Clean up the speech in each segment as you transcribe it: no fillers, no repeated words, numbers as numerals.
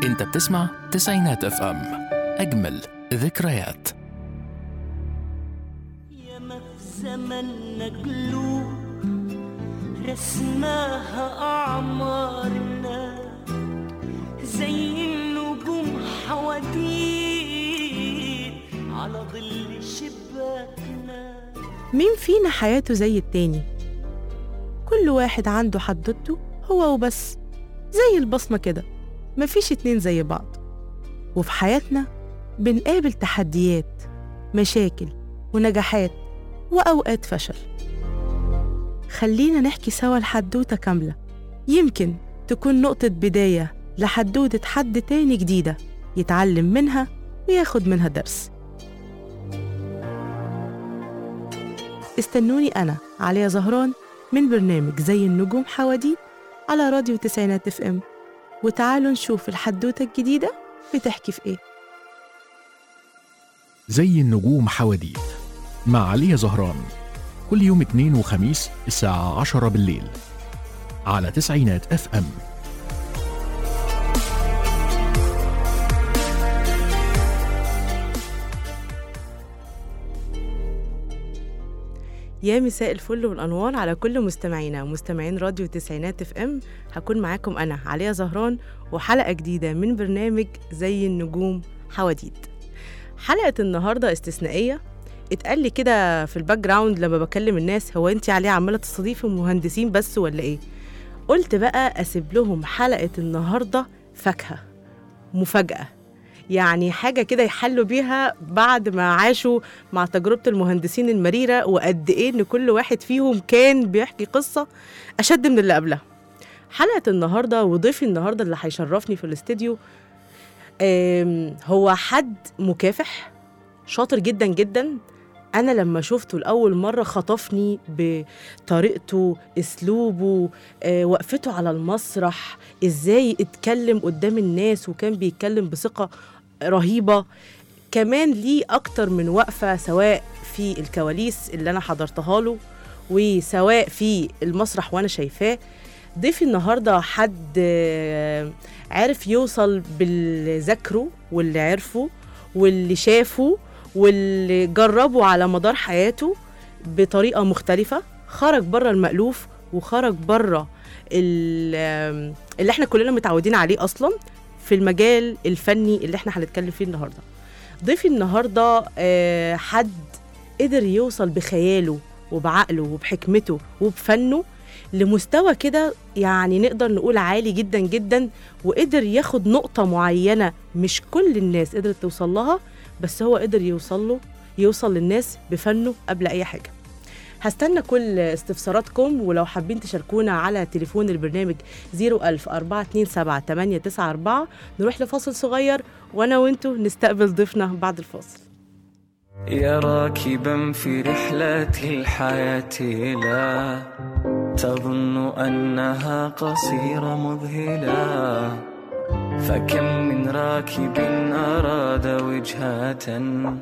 انت بتسمع تسعينات اف ام، اجمل ذكريات. ياما في زمننا قلوب رسماها أعمارنا زي النجوم حواديت على ظل شباكنا. مين فينا حياته زي التاني؟ كل واحد عنده حدوته هو وبس، زي البصمة كده، مفيش اتنين زي بعض. وفي حياتنا بنقابل تحديات، مشاكل ونجاحات وأوقات فشل. خلينا نحكي سوا الحدوتة كاملة، يمكن تكون نقطة بداية لحدوتة حد تاني جديدة يتعلم منها وياخد منها درس. استنوني أنا عليا زهران من برنامج زي النجوم حواديت على راديو تسعينات اف ام، وتعالوا نشوف الحدوتة الجديدة بتحكي في ايه. زي النجوم حواديت مع عليا زهران، كل يوم اثنين وخميس الساعة 10 بالليل على تسعينات اف ام. يا مساء الفل والأنوار على كل مستمعينا ومستمعين راديو تسعينات اف ام. هكون معاكم أنا عليا زهران وحلقة جديدة من برنامج زي النجوم حواديت. حلقة النهاردة استثنائية. اتقال لي كده في الباك جراوند لما بكلم الناس، هو انتي عليا عمالة تستضيفي مهندسين بس ولا ايه؟ قلت بقى أسيب لهم حلقة النهاردة فاكهة مفاجأة، يعني حاجة كده يحلوا بيها بعد ما عاشوا مع تجربة المهندسين المريرة، وقد إيه إن كل واحد فيهم كان بيحكي قصة أشد من اللي قبلها. حلقة النهاردة وضيفي النهاردة اللي هيشرفني في الاستديو هو حد مكافح شاطر جدا جدا. أنا لما شفته لأول مرة خطفني بطريقته، أسلوبه، وقفته على المسرح، إزاي اتكلم قدام الناس وكان بيتكلم بثقة رهيبة. كمان ليه أكتر من وقفة، سواء في الكواليس اللي أنا حضرتها له وسواء في المسرح وأنا شايفاه. ضيفي النهاردة حد عارف يوصل باللي ذاكره واللي عرفه واللي شافه واللي جربه على مدار حياته بطريقة مختلفة. خرج بره المألوف وخرج بره اللي احنا كلنا متعودين عليه أصلا في المجال الفني اللي احنا هنتكلم فيه النهاردة. ضيفي النهاردة حد قدر يوصل بخياله وبعقله وبحكمته وبفنه لمستوى كده، يعني نقدر نقول عالي جدا جدا، وقدر ياخد نقطة معينة مش كل الناس قدرت توصل لها، بس هو قدر يوصل للناس بفنه قبل أي حاجة. هستنى كل استفساراتكم، ولو حابين تشاركونا على تليفون البرنامج 010427894. نروح لفاصل صغير وأنا وإنتو نستقبل ضيفنا بعد الفاصل. يا راكبا في رحلة الحياة لا تظن أنها قصيرة مذهلة، فكم من راكب أراد وجهة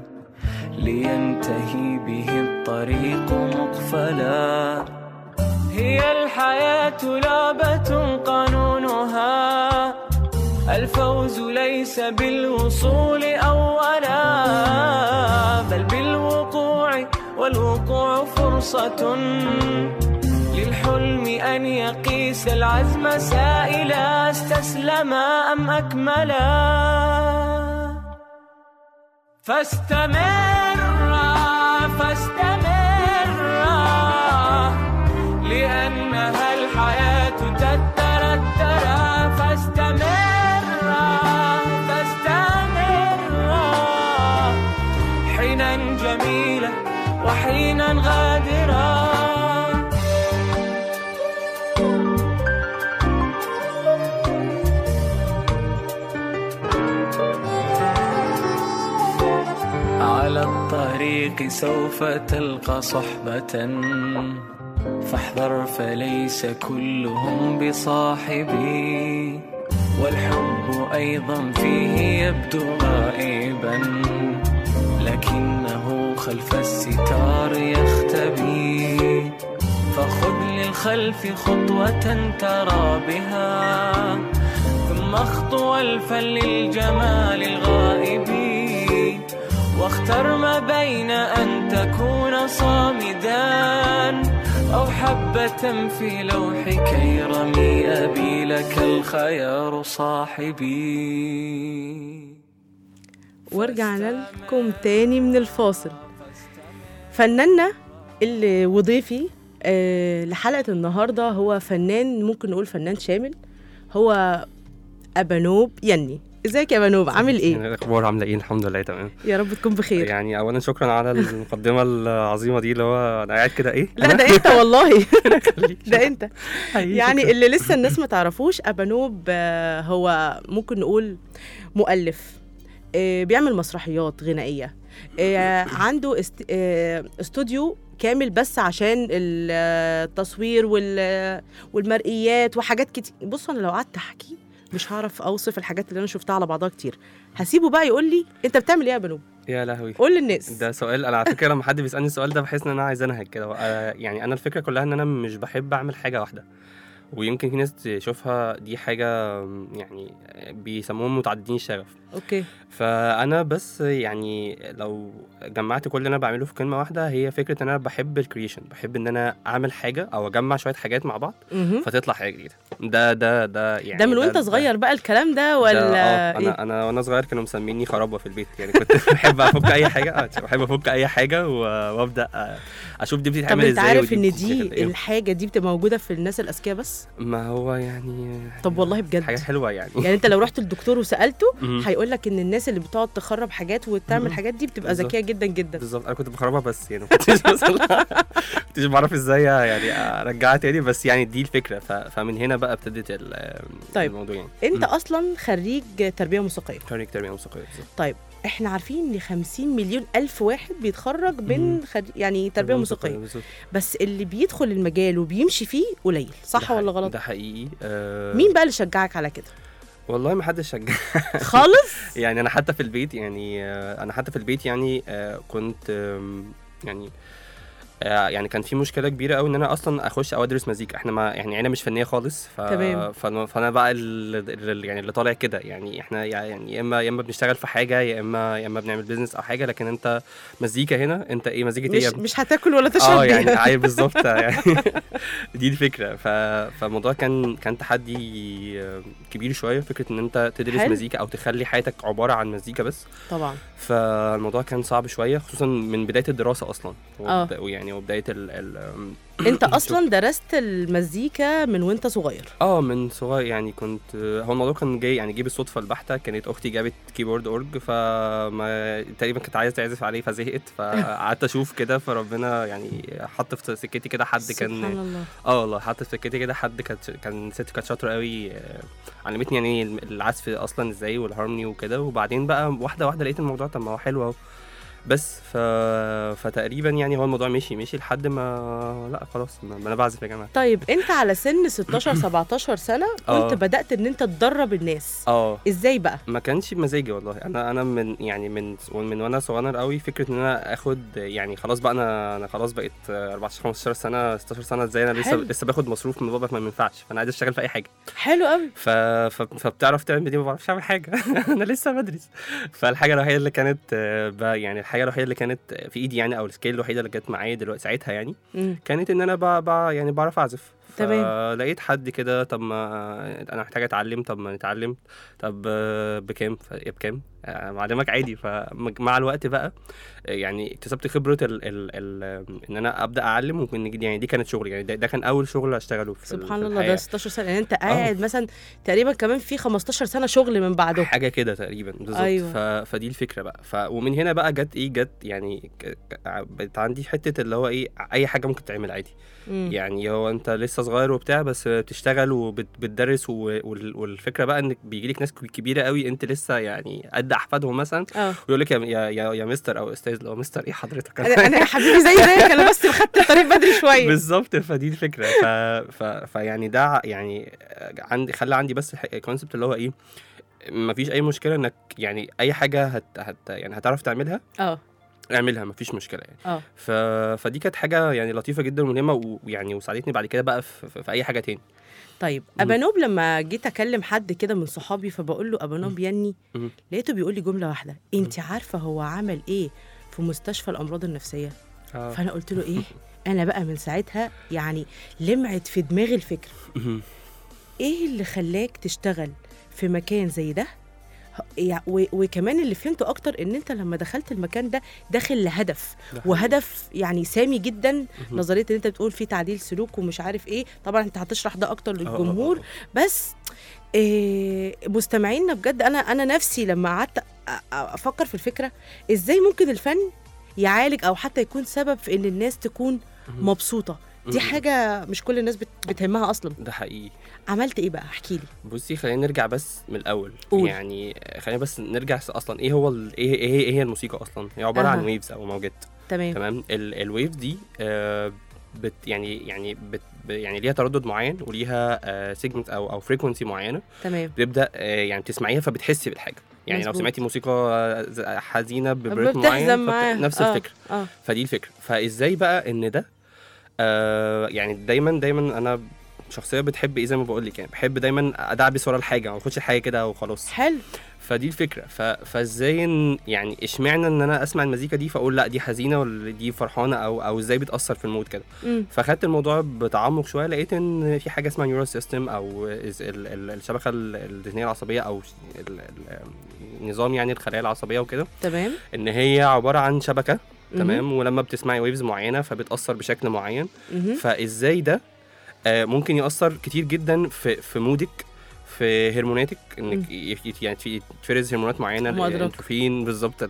لينتهي به الطريق مقفلا. هي الحياة لعبة قانونها الفوز ليس بالوصول أولا، بل بالوقوع، والوقوع فرصة للحلم أن يقيس العزم سائلا استسلما أم أكملا. فاستمر لأنها الحياة تترترى. فاستمر حينا جميلا وحينا غادرا. على الطريق سوف تلقى صحبة فاحذر فليس كلهم بصاحبي، والحب أيضا فيه يبدو غائبا لكنه خلف الستار يختبي. فخذ للخلف خطوة ترى بها ثم مخطو الفن للجمال الغائبين، واختر ما بين أن تكون صامدا أو حبة في لوحك يرمي أبي لك الخيار صاحبي. ورجعنا لكم تاني من الفاصل. فناننا اللي وضيفي لحلقة النهاردة هو فنان، ممكن نقول فنان شامل، هو أبانوب يني. ازيك يا أبانوب، عامل ايه؟ الاخبار عامله ايه؟ الحمد لله تمام. يا رب تكون بخير. يعني اولا شكرا على المقدمه العظيمه دي، اللي هو انا قاعد كده ايه. لا ده انت والله. ده انت يعني اللي لسه الناس ما تعرفوش. أبانوب هو ممكن نقول مؤلف، بيعمل مسرحيات غنائيه، عنده استوديو كامل بس عشان التصوير والمرئيات وحاجات كتير. بص انا لو قعدت احكي مش هعرف اوصف الحاجات اللي انا شفتها على بعضها كتير. هسيبه بقى يقول لي انت بتعمل ايه يا بنوب. يا لهوي، قول للناس. ده سؤال انا على فكره لما حد بيسالني السؤال ده بحس ان انا عايز انهج كده. يعني انا الفكره كلها ان انا مش بحب اعمل حاجه واحده، ويمكن في ناس تشوفها دي حاجه يعني بيسموهم متعددين الشغف. اوكي. فانا بس يعني لو جمعت كل اللي انا بعمله في كلمه واحده، هي فكره ان انا بحب الكرييشن، بحب ان انا اعمل حاجه او اجمع شويه حاجات مع بعض فتطلع حاجه جديده. ده يعني ده من وانت صغير بقى الكلام ده ولا إيه؟ انا وانا صغير كانوا مسميني خرابه في البيت، يعني كنت بحب افك اي حاجه، بحب افك اي حاجه وابدا اشوف دي بتتعمل ازاي. طب انت عارف ان دي الحاجه دي بتبقى موجوده في الناس الاذكياء بس؟ ما هو يعني طب والله بجد حاجه حلوه يعني انت لو رحت للدكتور وسالته هيقول لك ان الناس اللي بتقعد تخرب حاجات وتعمل حاجات دي بتبقى ذكيه جدا جدا. بالظبط. انا كنت بخربها بس يعني كنتش بعرف ازاي يعني ارجعها تاني، بس يعني دي الفكره. فمن هنا بقى ابتدت طيب الموضوع. يعني انت اصلا خريج تربيه موسيقيه. خريج تربيه موسيقيه بالظبط. طيب احنا عارفين ان 50 مليون الف واحد بيتخرج من يعني تربيه موسيقيه، بس اللي بيدخل المجال وبيمشي فيه قليل، صح ولا غلط؟ ده حقيقي. مين بقى اللي شجعك على كده؟ والله ما حدش شجع خالص. يعني انا حتى في البيت يعني كنت يعني كان في مشكله كبيره قوي ان انا اصلا اخش او ادرس مزيكا. احنا ما يعني انا مش فنيه خالص. فانا بقى يعني اللي طالع كده، يعني احنا يعني يا اما بنشتغل في حاجه يا اما بنعمل بيزنس او حاجه، لكن انت مزيكا هنا انت ايه؟ مزيكا ايه؟ مش هتاكل ولا تشرب. يعني عايز بالظبط يعني دي الفكره. فالموضوع كان تحدي كبير شويه، فكره ان انت تدرس مزيكا او تخلي حياتك عباره عن مزيكا بس. طبعا. فالموضوع كان صعب شويه، خصوصا من بدايه الدراسه اصلا. يعني وبدايه انت اصلا درست المزيكا من وانت صغير؟ من صغير يعني. كنت هو الموضوع كان جاي بالصدفه البحته. كانت اختي جابت كيبورد اورج، فما تقريبا كنت عايز تعزف عليه فزهقت، فقعدت اشوف كده. فربنا يعني حط في سكتي كده حد كان سبحان الله. والله حط في سكتي كده حد كان ست كانت شاطره قوي، علمتني يعني العزف اصلا ازاي والهارموني وكده. وبعدين بقى واحده واحده لقيت الموضوع طب ما هو حلو اهو بس. فتقريبا يعني هو الموضوع مشي لحد ما لا خلاص ما انا بعزف يا جماعه. طيب انت على سن 16 17 سنه كنت بدأت ان انت تدرب الناس. ازاي بقى؟ ما كانش بمزاجي والله. انا من وانا صغير قوي فكره ان انا اخد يعني خلاص بقى انا خلاص بقيت 14 15 سنه 16 سنه. ازاي انا لسه باخد مصروف من بابا، ما ينفعش. فانا عايز اشتغل في اي حاجه. حلو قوي. فبتعرف تعمل دي؟ ما بعرفش اعمل حاجه انا لسه بدرس. فالحاجه الوحيده اللي كانت يعني الحاجه الوحيده اللي كانت في ايدي يعني، او السكيل الوحيده اللي جت معايا دلوقتي ساعتها يعني كانت ان انا يعني بعرف اعزف. فلقيت حد كده، طب ما انا محتاج اتعلم، طب ما نتعلم، طب بكام؟ معلمك عادي. فمع الوقت بقى يعني اكتسبت خبره ان انا ابدا اعلم. وممكن يعني دي كانت شغلي، يعني ده كان اول شغل اشتغله في سبحان الله. ده 16 سنه يعني انت قاعد مثلا تقريبا كمان في 15 سنه شغل من بعده، حاجه كده تقريبا بالظبط. أيوة. فدي الفكره بقى. ومن هنا بقى جت يعني بقت عندي حته اللي هو ايه، اي حاجه ممكن تعمل عادي. يعني هو انت لسه صغير وبتاع، بس بتشتغل وبتدرس. والفكره بقى انك بيجيلك ناس كبيره قوي انت لسه يعني قد احفادهم مثلا، ويقول لك يا مستر او استاذ. لو مستر ايه حضرتك؟ انا يا حبيبي زيك انا بس خدت الطريق بدري شويه. بالظبط. فدي الفكره. فيعني ده يعني خلى عندي بس الكونسبت اللي هو ايه، مفيش اي مشكله انك يعني اي حاجه يعني هتعرف تعملها اعملها مفيش مشكله يعني. فدي كانت حاجه يعني لطيفه جدا ومهمه، ويعني وساعدتني بعد كده بقى في اي حاجه تاني. طيب ابانوب لما جيت اكلم حد كده من صحابي فبقول له ابانوب يني، لقيته بيقول لي جمله واحده: انت عارفه هو عمل ايه في مستشفى الامراض النفسيه؟ فانا قلت له ايه؟ انا بقى من ساعتها يعني لمعت في دماغي الفكره. ايه اللي خلاك تشتغل في مكان زي ده؟ وكمان اللي فهمته اكتر ان انت لما دخلت المكان ده داخل لهدف، وهدف يعني سامي جدا. نظريه ان انت بتقول فيه تعديل سلوك ومش عارف ايه، طبعا انت هتشرح ده اكتر للجمهور. بس مستمعينا بجد، انا نفسي لما قعدت افكر في الفكره ازاي ممكن الفن يعالج او حتى يكون سبب في ان الناس تكون مبسوطه. دي حاجه مش كل الناس بتهمها اصلا. ده حقيقي. عملت ايه بقى؟ احكي لي. بصي خلينا نرجع بس من الاول. قول. يعني خلينا بس نرجع اصلا ايه هو ايه هي الموسيقى اصلا. هي عباره عن ويفز او موجات. تمام. الويفز دي يعني ليها تردد معين وليها سيجمنت او فريكونسي معينه. تمام. بتبدا يعني تسمعيها فبتحسي بالحاجه. يعني مزبوط. لو سمعتي موسيقى حزينه بريتم معين نفس الفكره. فدي الفكره. فازاي بقى ان ده يعني دايما انا شخصيه بتحب ايه زي ما بقول لك، يعني بحب دايما ادعبس ورا الحاجه ما اخدش حاجه كده وخلاص. حلو. فدي الفكره. فازاي يعني اشمعنى ان انا اسمع المزيكا دي فاقول لا دي حزينه ولا دي فرحانه او ازاي بتاثر في المود كده. فاخدت الموضوع بتعمق شويه، لقيت ان في حاجه اسمها نيورال سيستم او الشبكه الذهنيه العصبيه او النظام يعني الخلايا العصبيه وكده. تمام. ان هي عباره عن شبكه. تمام. ولما بتسمعي ويفز معينه فبتاثر بشكل معين. فازاي ده ممكن يأثر كتير جدا في مودك، في هرموناتك، انك يعني تفرز هرمونات معينه، الاندروفين بالظبط،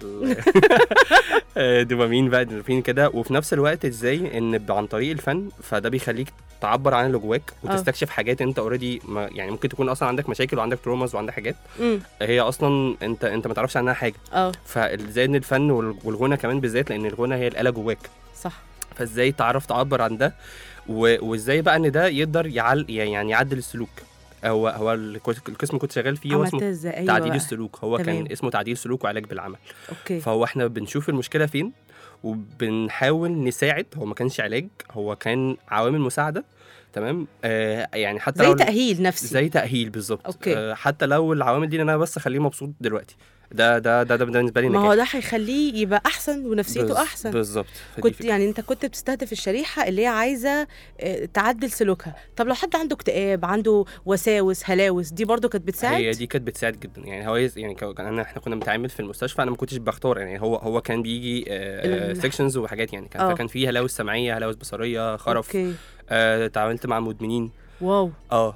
دوبامين بقى، اندروفين كده. وفي نفس الوقت ازاي ان عن طريق الفن فده بيخليك تعبر عن اللي جواك وتستكشف حاجات انت اوريدي يعني ممكن تكون اصلا عندك مشاكل وعندك تروماز وعندك حاجات هي اصلا انت ما تعرفش عنها حاجه. فازاي ان الفن والغنى كمان بالذات، لان الغنى هي الآلة جواك. صح. فازاي تعبر عن ده وازاي بقى ان ده يقدر يعني يعدل السلوك. هو القسم كنت شغال فيه هو اسمه تعديل السلوك. هو تمام. كان اسمه تعديل سلوك وعلاج بالعمل. أوكي. فهو احنا بنشوف المشكله فين وبنحاول نساعد. هو ما كانش علاج، هو كان عوامل مساعده. تمام. يعني حتى زي تأهيل نفسي، زي تأهيل بالظبط. حتى لو العوامل دي انا بس اخليه مبسوط دلوقتي، ده بالنسبه لي ما هو ده هيخليه يبقى احسن ونفسيته احسن. بالظبط. يعني انت كنت بتستهدف الشريحه اللي هي عايزه تعدل سلوكها. طب لو حد عنده اكتئاب، عنده وساوس، هلاوس، دي برضو كانت بتساعد؟ هي دي كانت بتساعد جدا. يعني هو يعني احنا كنا بنتعامل في المستشفى، انا ما كنتش بختار. يعني هو كان بيجي سيكشنز وحاجات يعني فكان فيه هلاوس سمعيه، هلاوس بصريه، خرف. تعاملت مع مدمنين. واو.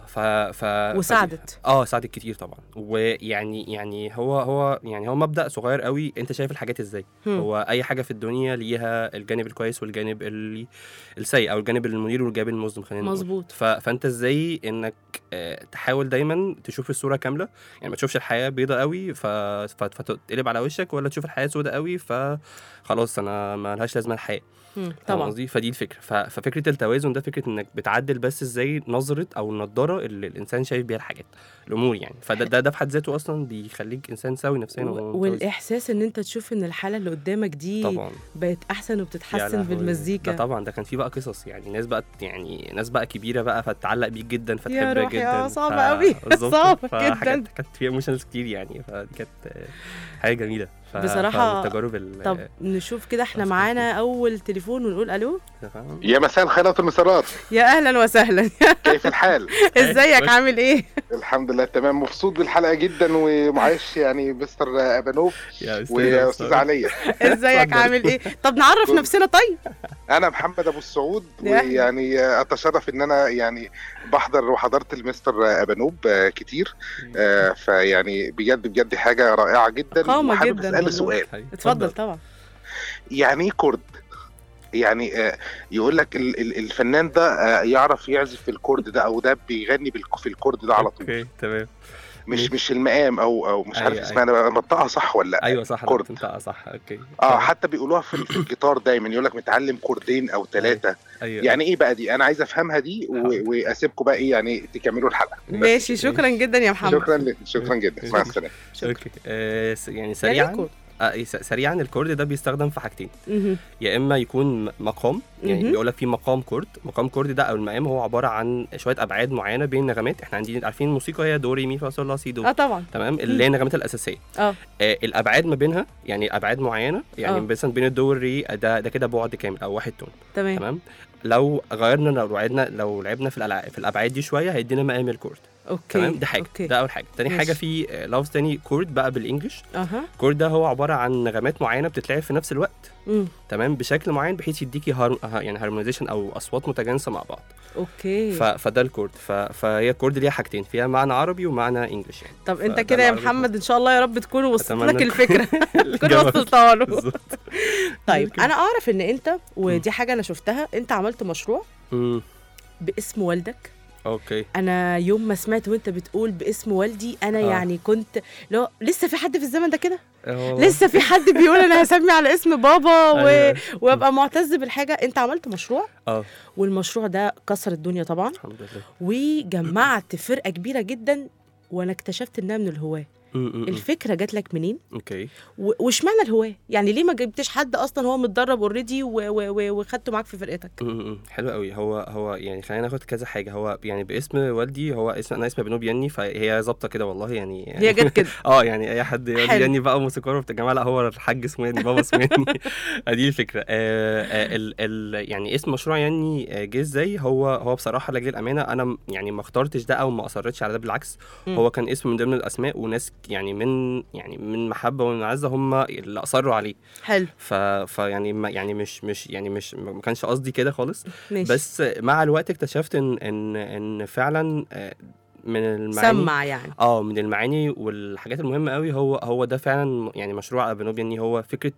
وساعدت. ساعدت كتير طبعا. ويعني هو مبدأ صغير قوي. انت شايف الحاجات ازاي؟ هو اي حاجه في الدنيا ليها الجانب الكويس والجانب السيء، او الجانب المنير والجانب المظلم، خلينا نقول. مظبوط. فانت ازاي انك تحاول دايما تشوف الصوره كامله. يعني ما تشوفش الحياه بيضه قوي فتقلب على وشك، ولا تشوف الحياه سودة قوي فخلاص انا ما لهاش لازمه الحياه. طبعا قصدي. فدي الفكره. ففكره التوازن ده فكره انك بتعدل بس ازاي نظره او النضاره اللي الانسان شايف بيها الحاجات الامور. يعني فده في حد ذاته اصلا بيخليك انسان سوي نفسيا. والاحساس ان انت تشوف ان الحاله اللي قدامك دي طبعا بقت احسن وبتتحسن بالمزيكا. ده طبعا ده كان فيه بقى قصص. يعني ناس بقى كبيره بقى فتتعلق بيك جدا، فتحبك جدا. صعبه قوي. صعبه جدا. كانت فيها ايموشنز كتير يعني. فدي كانت حاجه جميله بصراحه. طب نشوف كده، احنا معانا اول تليفون ونقول الو. يا مساء الخيرات والمسرات. يا اهلا وسهلا. كيف الحال؟ ازيك؟ عامل ايه؟ الحمد لله تمام، مبسوط بالحلقه جدا ومعايش يعني مستر ابانوب واستاذ عليا. ازيك؟ عامل ايه؟ طب نعرف نفسنا. طيب انا محمد ابو السعود، ويعني اتشرف ان انا يعني بحضر وحضرت المستر ابانوب كتير. فيعني بجد حاجه رائعه جدا. وحابب اسال سؤال. اتفضل. طبعا. يعني ايه كورد؟ يعني يقول لك الفنان ده يعرف يعزف في الكورد ده، او ده بيغني في الكورد ده على طول. اوكي تمام. مش المقام او مش عارف اسمها، انا بنطقها صح ولا؟ ايوه صح، بنطقها صح. اوكي. حتى بيقولوها في الجيتار دايما، يقول لك متعلم كوردين او 3. أيوة. يعني ايه بقى دي؟ انا عايز افهمها دي واسيبكم بقى ايه يعني تكملوا الحلقه. ماشي. شكرا جدا يا محمد. شكرا جدا. مع السلامه. اوكي. يعني سريعا سريعا الكورد ده بيستخدم في حاجتين. يا اما يكون مقام، يعني بيقول لك في مقام كورد ده او المقام هو عباره عن شويه ابعاد معينه بين نغمات. احنا عارفين الموسيقى هي دو ري مي فا صول لا سي دو. طبعا تمام، اللي هي النغمات الاساسيه. الابعاد ما بينها يعني ابعاد معينه، يعني مثلا بين الدو والري ده كده بعد كامل او واحد تون. تمام. لو غيرنا لو لعبنا في الابعاد دي شويه هيدينا مقام الكورد. تمام، دي حاجه. ده اول حاجه. تاني حاجه في لفظ تاني كورد بقى بالانجلش. كورد ده هو عباره عن نغمات معينه بتتلعب في نفس الوقت. تمام، بشكل معين بحيث يديكي يعني هارمونيزيشن او اصوات متجانسه مع بعض. فده الكورد. فهي الكورد ليها حاجتين، فيها معنى عربي ومعنى انجلش يعني. طب انت كده يا محمد ان شاء الله يا رب تكون وصلت لك الفكره. تكون وصلتها له. طيب انا اعرف ان انت، ودي حاجه انا شفتها، انت عملت مشروع باسم والدك. انا يوم ما سمعت وانت بتقول باسم والدي انا يعني كنت لسه في حد في الزمن ده كده؟ لسه في حد بيقول انا هسمي على اسم بابا وابقى معتز بالحاجه. انت عملت مشروع والمشروع ده كسر الدنيا طبعا الحمد لله، وجمعت فرقه كبيره جدا، وانا اكتشفت انها من الهواه. الفكره جات لك منين؟ وش معنى الهواه؟ يعني ليه ما جبتش حد اصلا هو متدرب اوريدي وخدته معاك في فرقتك؟ حلو قوي. هو يعني خلينا ناخد كذا حاجه. هو يعني باسم والدي، هو انا اسمي بنوب يني، فهي ظابطه كده والله يعني هي جت كده. يعني اي حد يقول يني بقى موسيقار وبتاع جماعه، لا هو الحاج اسمه يني، بابا اسمه يني. دي الفكره. يعني اسم مشروع يني جه ازاي؟ هو بصراحه لاجل الامانه انا يعني ما اخترتش ده او ما اصرتش على ده، بالعكس هو كان اسم من ضمن الاسماء، وناس يعني من محبه ومن معزه هم اللي اصروا عليه. حلو. فيعني مش ما كانش قصدي كده خالص. بس مع الوقت اكتشفت ان فعلا من المعاني سمع يعني من المعاني والحاجات المهمه قوي هو ده فعلا يعني مشروع بنوب يني. هو فكره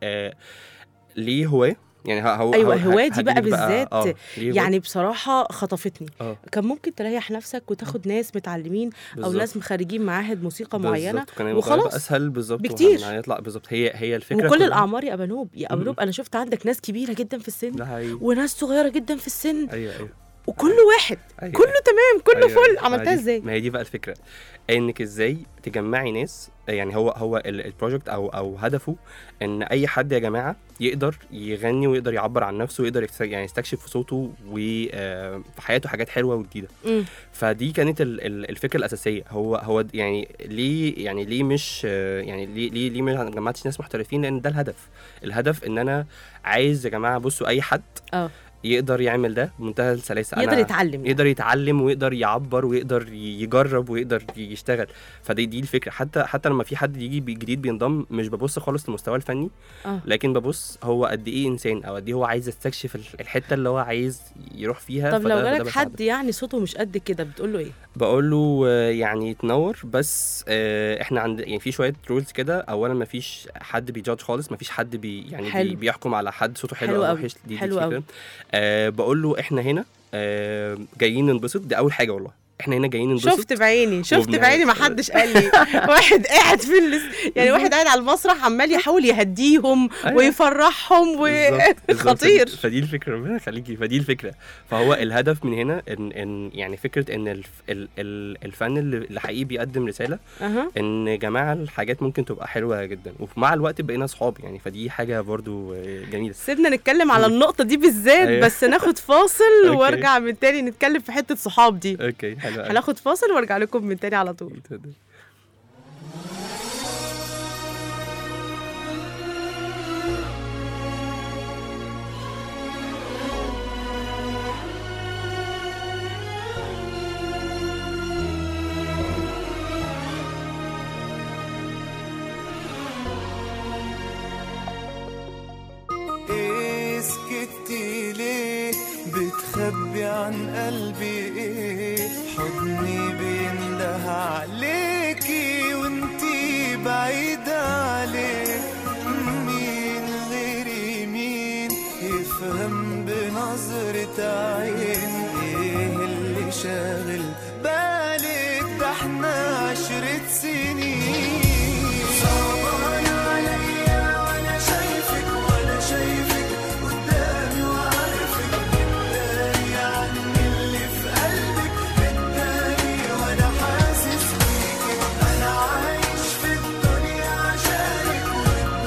ليه هواه يعني هو دي بقى بالذات يعني بصراحة خطفتني. كان ممكن تريح نفسك وتاخد ناس متعلمين أو ناس مخرجين معاهد موسيقى معينة وخلاص أسهل بكتير هيطلع بالظبط. هي الفكرة وكل الأعمار يا أبنوب أنا شفت عندك ناس كبيرة جدا في السن وناس صغيرة جدا في السن. أيوة. وكل واحد كله تمام كله فل. عملتها ازاي؟ ما هي دي بقى الفكرة، انك ازاي تجمعي ناس. يعني هو البروجكت او هدفه ان اي حد يا جماعه يقدر يغني ويقدر يعبر عن نفسه ويقدر يعني يستكشف في صوته وفي حياته حاجات حلوه وجديده. فدي كانت الفكره الاساسيه. هو يعني ليه مش يعني ليه ما جمعتش ناس محترفين؟ لان ده الهدف ان انا عايز يا جماعه بصوا اي حد يقدر يعمل ده بمنتهى السلاسه، يقدر يتعلم ويقدر يعبر ويقدر يجرب ويقدر يشتغل. فدي الفكره. حتى لما في حد يجي جديد بينضم مش ببص خالص للمستوى الفني لكن ببص هو قد ايه انسان او قد ايه هو عايز يستكشف الحته اللي هو عايز يروح فيها. طب لو جالك حد يعني صوته مش قد كده بتقول له ايه؟ بقول له يعني تنور، بس احنا عند يعني في شويه رولز كده. اولا ما فيش حد بيجادج خالص، ما فيش حد بيحكم على حد صوته حلو او وحش. دي الفكره. بقول له احنا هنا جايين ننبسط. دي اول حاجه والله، احنا هنا جايين ننبسط. شفت بعيني ما حدش قال لي. واحد قاعد يعني واحد قاعد على المسرح عمال يحاول يهديهم ويفرحهم خطير. فدي الفكره، ربنا يخليكي. فدي الفكره. فهو الهدف من هنا ان يعني فكره ان الفن اللي حقيقي بيقدم رساله. ان يا جماعه الحاجات ممكن تبقى حلوه جدا، ومع الوقت بقينا اصحاب يعني. فدي حاجه برضو جميله. سيبنا نتكلم على النقطه دي بالذات بس ناخد فاصل وارجع من تاني نتكلم في حته صحاب دي. اوكي هناخد فاصل وارجع لكم من تاني على طول. سكتي ليه؟ بتخبي عن قلبي ايه؟ حضني بينده عليكي وانتي بعيدة عليه. مين غيري مين يفهم بنظرة عين ايه اللي شاغل بالك؟ ده احنا 10 سنين. صعبان عليا وانا شايفك وانا شايفك قدامي وعارفك. بالتالي عني اللي في قلبك، بالتالي وانا حاسس بيكي. انا عايش في الدنيا عشانك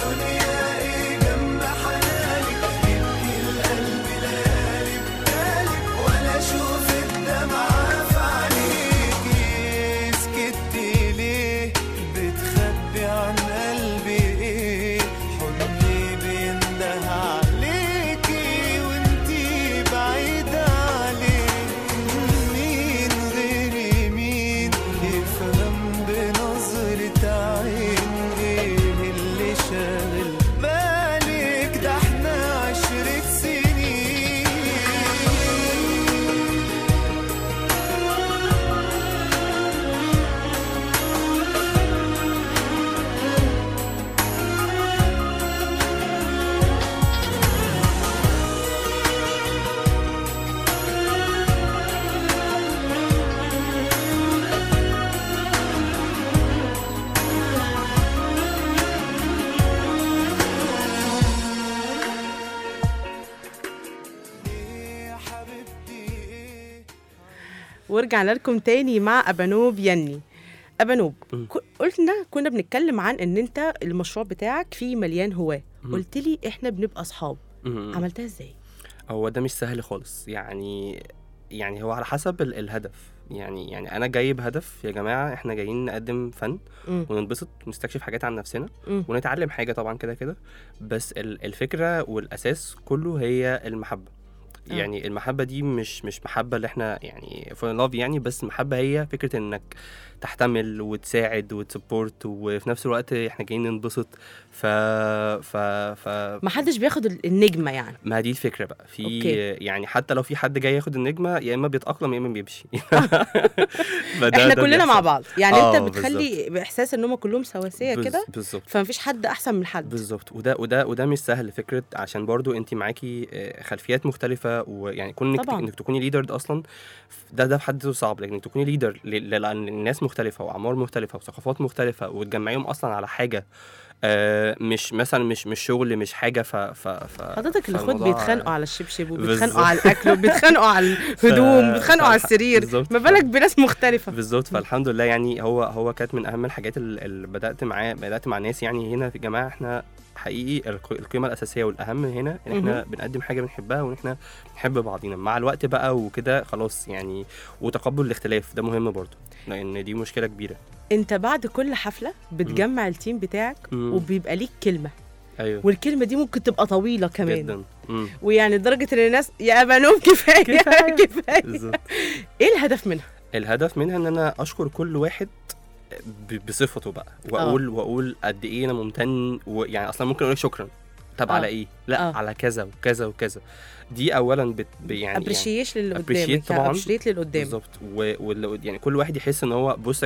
ورجعنا لكم تاني مع أبانوب يني. أبانوب، كنا بنتكلم عن ان انت المشروع بتاعك فيه مليان هواه. قلت لي احنا بنبقى اصحاب. عملتها ازاي؟ هو ده مش سهل خالص، يعني هو على حسب الهدف. يعني انا جاي بهدف، يا جماعه احنا جايين نقدم فن وننبسط ونستكشف حاجات عن نفسنا ونتعلم حاجه طبعا كده. بس الفكره والاساس كله هي المحبه. يعني المحبه دي مش محبه اللي احنا يعني فور لاف يعني، بس المحبه هي فكره انك تحتمل وتساعد وتسبورت، وفي نفس الوقت احنا جايين ننبسط. ما حدش بياخد النجمه يعني. ما دي الفكره بقى في أوكي. يعني حتى لو في حد جاي ياخد النجمه، يا اما بيتاقلم يا اما بيمشي. احنا كلنا مع بعض يعني. انت بالزبط. بتخلي باحساس ان هم كلهم سواسيه كده. بالظبط. فمفيش حد احسن من حد. بالظبط. وده مش سهل فكره، عشان برضو انت معاكي خلفيات مختلفه، ويعني انك تكوني ليدر اصلا ده في حد ذاته صعب. لكن انك تكوني ليدر لان الناس مختلفه واعمار مختلفه وثقافات مختلفه، وتجمعيهم اصلا على حاجه مش مثلا مش شغل، مش حاجه. حضرتك الاخوات بيتخانقوا على الشبشب وبيتخانقوا على الاكل وبيتخانقوا على الهدوم وبيتخانقوا على السرير، ما بالك بناس مختلفه. بالظبط. فالحمد لله يعني هو كانت من اهم الحاجات اللي بدات مع ناس يعني هنا في جماعه. احنا حقيقي القيمه الاساسيه والاهم هنا ان احنا بنقدم حاجه بنحبها، وان احنا بنحب بعضينا مع الوقت بقى وكده خلاص يعني. وتقبل الاختلاف ده مهم برضو، لان دي مشكله كبيره. انت بعد كل حفله بتجمع التيم بتاعك وبيبقى ليك كلمه. ايوه. والكلمه دي ممكن تبقى طويله كمان جدا. ويعني لدرجه ان الناس يا أبانوب كفايه. بالظبط. ايه الهدف منها؟ الهدف منها ان انا اشكر كل واحد بصفته بقى، واقول قد ايه انا ممتن. ويعني اصلا ممكن اقول شكرا، طب على ايه؟ لا على كذا وكذا وكذا. دي اولا يعني ابريشيت للي قدامك طبعا. ابريشيت للي قدام بالظبط. يعني كل واحد يحس ان هو بص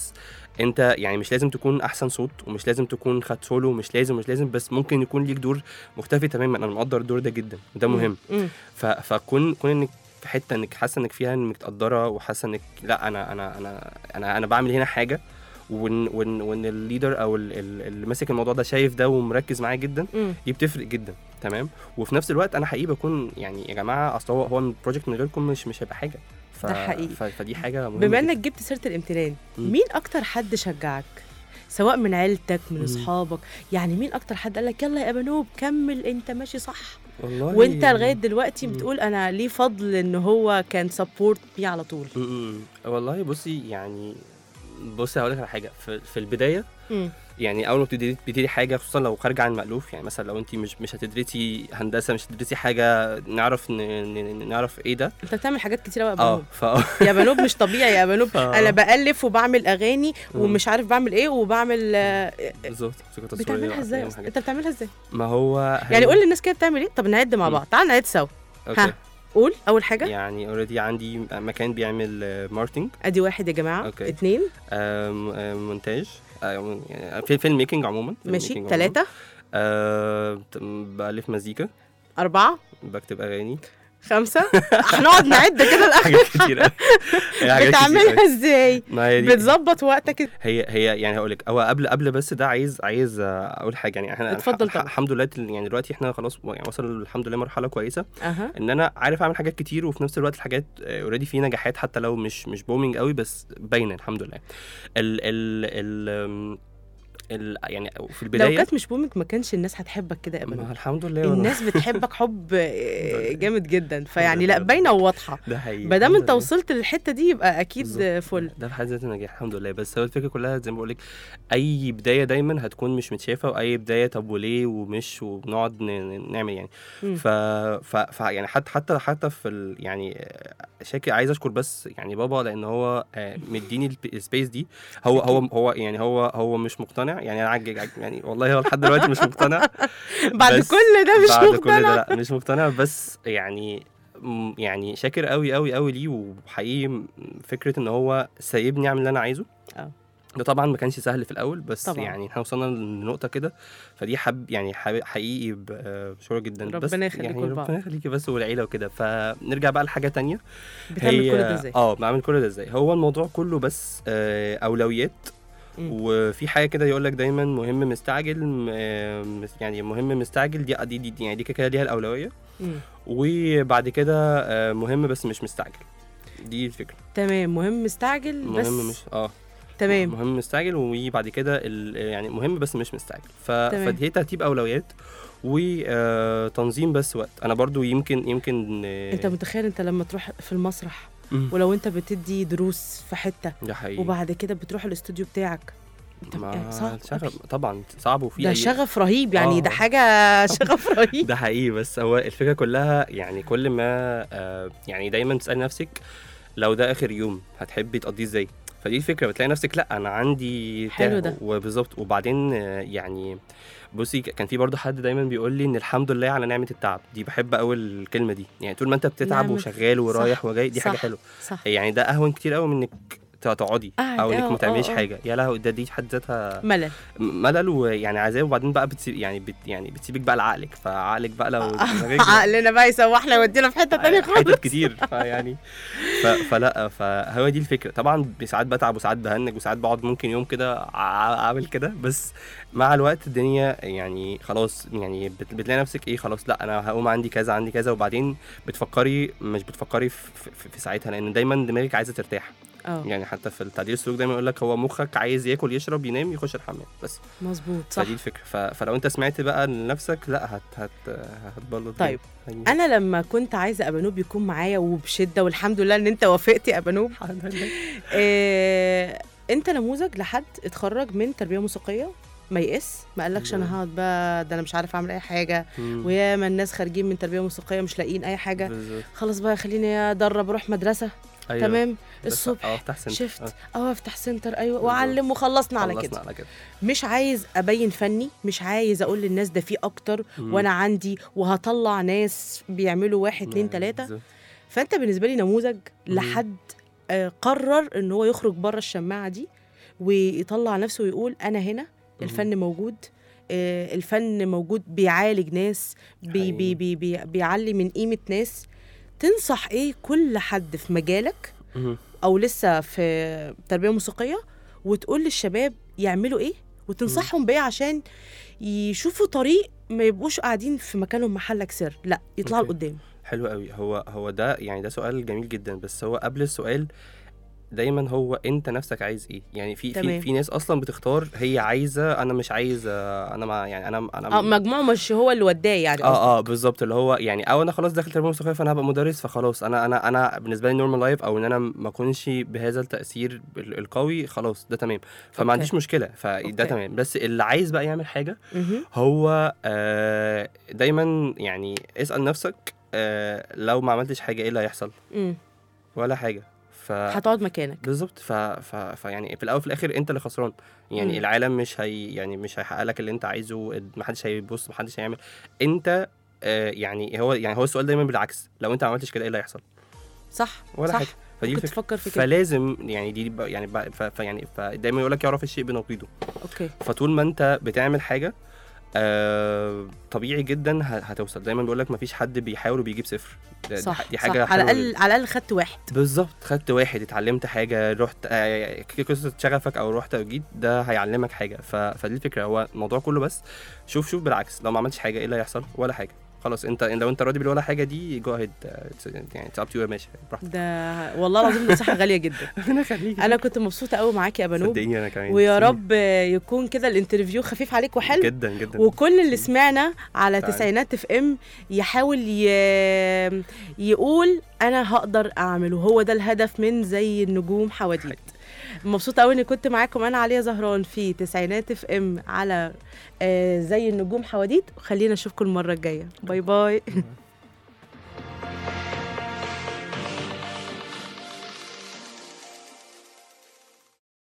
انت يعني مش لازم تكون احسن صوت، ومش لازم تكون خد سولو، مش لازم بس ممكن يكون ليك دور مختلف تماما. انا مقدر الدور ده جدا وده مهم. فكون انك في حته انك حاسه انك فيها انك متقدره، وحاسه انك لا انا بعمل هنا حاجه، وان الليدر او اللي ماسك الموضوع ده شايف ده ومركز معاه جدا. دي بتفرق جدا. تمام. وفي نفس الوقت انا حقيقي بكون يعني يا جماعه اصل هو البروجكت من غيركم مش هيبقى حاجه. ده حقيقي. فدي حاجه مهمه. بما انك جبت سيره الامتنان، مين اكتر حد شجعك سواء من عيلتك من اصحابك؟ يعني مين اكتر حد قال لك يلا يا أبانوب كمل انت ماشي صح؟ والله وانت لغايه دلوقتي بتقول انا ليه فضل ان هو كان سبورت بيه على طول. والله بصي هقول لك على حاجه. في البدايه يعني اول ما بتبتدي حاجه، خصوصا لو خارجه عن المألوف، يعني مثلا لو انت مش هتدرسي هندسه، مش هتدرسي حاجه نعرف ايه ده. انت بتعمل حاجات كتير قوي يا أبانوب. يا أبانوب مش طبيعي يا أبانوب. انا بألف وبعمل اغاني ومش عارف بعمل ايه وبعمل بالظبط. بتعملها ازاي اصلا؟ انت بتعملها ازاي؟ ما هو يعني قول للناس كده بتعمل ايه. طب نعد مع بعض، تعال نعد سوا. اوكي. قول اول حاجه. يعني اوريدي عندي مكان بيعمل ماركتنج. ادي واحد يا جماعه. 2 مونتاج، في فيلم ميكنج عموما. ماشي. 3 بألف مزيكا. 4 بكتب اغاني. 5 هنقعد نعد كده الاخر. كتير. بتعملها ازاي؟ بتظبط وقتك؟ هي يعني هقول لك، هو قبل بس ده عايز اقول حاجه. يعني احنا الحمد لله يعني دلوقتي احنا خلاص يعني وصل الحمد لله مرحله كويسه. ان انا عارف اعمل حاجات كتير، وفي نفس الوقت الحاجات اوريدي في نجاحات حتى لو مش بومينج قوي، بس باينه الحمد لله. يعني في البدايه لو كانت مش بومك ما كانش الناس هتحبك كده ابدا. الحمد لله الناس بتحبك حب جامد جدا. فيعني لا باينه وواضحه. ده حقيقي. ما دام انت وصلت للحته دي يبقى اكيد فل. ده في حد ذاته نجاح الحمد لله. بس هو الفكره كلها زي ما بقول لك، اي بدايه دايما هتكون مش متشافه، واي بدايه طب وليه وبنقعد نعمل يعني. ف يعني حتى في يعني شاكر عايز اشكر بس يعني بابا، لان هو مديني السبيس دي. هو يعني هو مش مقتنع يعني. انا يعني والله هو لحد دلوقتي مش مقتنع. بعد كل ده مش مقتنع. بعد كل ده لا مش مقتنع. بس يعني شاكر قوي قوي قوي ليه. وحقيقي فكره ان هو سايبني اعمل اللي انا عايزه. ده طبعا ما كانش سهل في الاول، بس طبعا. يعني احنا وصلنا لنقطه كده. فدي حقيقي بشكر جدا. بس ربنا يخليكم يعني ربنا يخليكي بس والعيله وكده. فنرجع بقى لحاجه تانية. بتعمل كل ده ازاي؟ بعمل كل ده ازاي. هو الموضوع كله بس اولويات. وفي حاجه كده يقول لك دايما مهم مستعجل. يعني مهم مستعجل دي يعني دي كده ليها الاولويه. وبعد كده مهم بس مش مستعجل. دي الفكره. تمام. مهم مستعجل بس مهم مش تمام. مهم مستعجل، وبعد كده يعني مهم بس مش مستعجل. فدي ترتيب اولويات وتنظيم بس وقت. انا برضو يمكن انت متخيل انت لما تروح في المسرح ولو انت بتدي دروس في حته وبعد كده بتروح الاستوديو بتاعك، صعب طبعا، صعب. وفي ده شغف رهيب يعني. ده حاجه شغف رهيب. ده حقيقي. بس هو الفكره كلها يعني كل ما يعني دايما تسال نفسك لو ده اخر يوم هتحبي تقضيه ازاي. فدي الفكره، بتلاقي نفسك لا انا عندي حلو ده. وبالظبط. وبعدين يعني بصي كان في برضه حد دايما بيقول لي ان الحمد لله على نعمه التعب. دي بحب قوي الكلمه دي. يعني طول ما انت بتتعب وشغال ورايح وجاي دي حاجه حلوه. يعني ده اهون كتير قوي من انك تقعدي او انك ما تعمليش حاجه. يا لهوي، ده دي حد ذاتها ملل ويعني عذاب. وبعدين بقى بتسيبك بقى لعقلك. فعقلك بقى لو عقلنا بقى يسوحنا يودينا في حته ثانيه خالص، حتت كتير. يعني فلا فهو دي الفكره. طبعا ساعات بتعب وساعات بهنج وساعات بقعد ممكن يوم كده اعمل كده، بس مع الوقت الدنيا يعني خلاص. يعني بتلاقي نفسك ايه، خلاص لا انا هقوم عندي كذا وبعدين بتفكري مش بتفكري في ساعتها، لان دايما دماغك عايزه ترتاح. يعني حتى في التعديل السلوك دايما يقول لك هو مخك عايز ياكل يشرب ينام يخش الحمام بس. مظبوط، صح. فدي الفكره. فلو انت سمعت بقى لنفسك لا هتبلط. طيب انا لما كنت عايزه ابانوب يكون معايا وبشده، والحمد لله ان انت وافقتي يا ابانوب. انت نموذج لحد اتخرج من تربيه موسيقيه ما يقس، ما قالكش انا هقعد بقى ده انا مش عارف اعمل اي حاجه. وياما الناس خارجين من تربيه موسيقيه مش لاقيين اي حاجه. خلاص بقى خليني ادرب، اروح مدرسه. أيوة. تمام. الصبح شفت افتح سنتر. ايوه، واعلم وخلصنا على كده. مش عايز ابين فني، مش عايز اقول للناس ده في اكتر وانا عندي وهطلع ناس بيعملوا 1 2 3. فانت بالنسبه لي نموذج لحد قرر ان هو يخرج بره الشماعه دي ويطلع نفسه ويقول انا هنا. الفن موجود، الفن موجود، بيعالج ناس، بيعلي من قيمه ناس. تنصح ايه كل حد في مجالك او لسه في تربيه موسيقيه، وتقول للشباب يعملوا ايه وتنصحهم بايه عشان يشوفوا طريق ما يبقوش قاعدين في مكانهم محلك سر، لا يطلعوا لقدام؟ حلو قوي. هو ده يعني ده سؤال جميل جدا. بس هو قبل السؤال دايما هو انت نفسك عايز ايه. يعني في ناس اصلا بتختار هي عايزه، انا مش عايز، انا ما يعني انا مجموعه مش هو اللي وداه يعني. بالظبط. اللي هو يعني او انا خلاص داخل تربيه موسيقيه فانا هبقى مدرس، فخلاص انا بالنسبه لي نورمال لايف، او ان انا ما اكونش بهذا التاثير القوي، خلاص ده تمام. فما عنديش مشكله، فده تمام. بس اللي عايز بقى يعمل حاجه هو دايما يعني اسال نفسك لو ما عملتش حاجه ايه اللي هيحصل؟ ولا حاجه. هتقعد مكانك. بالظبط. يعني في الاول وفي الاخر انت اللي خسران. يعني العالم مش هيحقق لك اللي انت عايزه، محدش هيبص، محدش هيعمل. انت يعني هو السؤال دايما بالعكس، لو انت ما عملتش كده ايه اللي هيحصل؟ صح ولا صح. حاجه. فدي تفكر في كده. فلازم يعني دي يعني فدايما يقول لك يعرف الشيء بنقيضه. فطول ما انت بتعمل حاجه طبيعي جدا هتوصل. دايما بيقول لك مفيش حد بيحاول وبيجيب صفر. دي حاجه صح. على الاقل خدت واحد. بالظبط، خدت واحد، اتعلمت حاجه، رحت قصه شغفك او رحت وجيت، ده هيعلمك حاجه. فدي الفكره. هو الموضوع كله بس شوف بالعكس، لو ما عملتش حاجه ايه اللي هيحصل؟ ولا حاجه. خلاص انت لو انت راضي بالولا حاجه دي جو اهيد، يعني اتس اب تو يو، ماشي براحتك. ده والله العظيم نصيحه غاليه جدا. انا كنت مبسوطه قوي معاكي يا بنوب. صدقيني انا كمان. ويا رب يكون كده الانترفيو خفيف عليك وحلو جدا جدا. وكل اللي سمعنا على تسعينات اف ام يحاول يقول انا هقدر اعمله. هو ده الهدف من زي النجوم حواديت. مبسوطه قوي اني كنت معاكم انا عليا زهران في تسعينات اف ام على زي النجوم حواديت. خلينا نشوفكم المره الجايه. باي باي.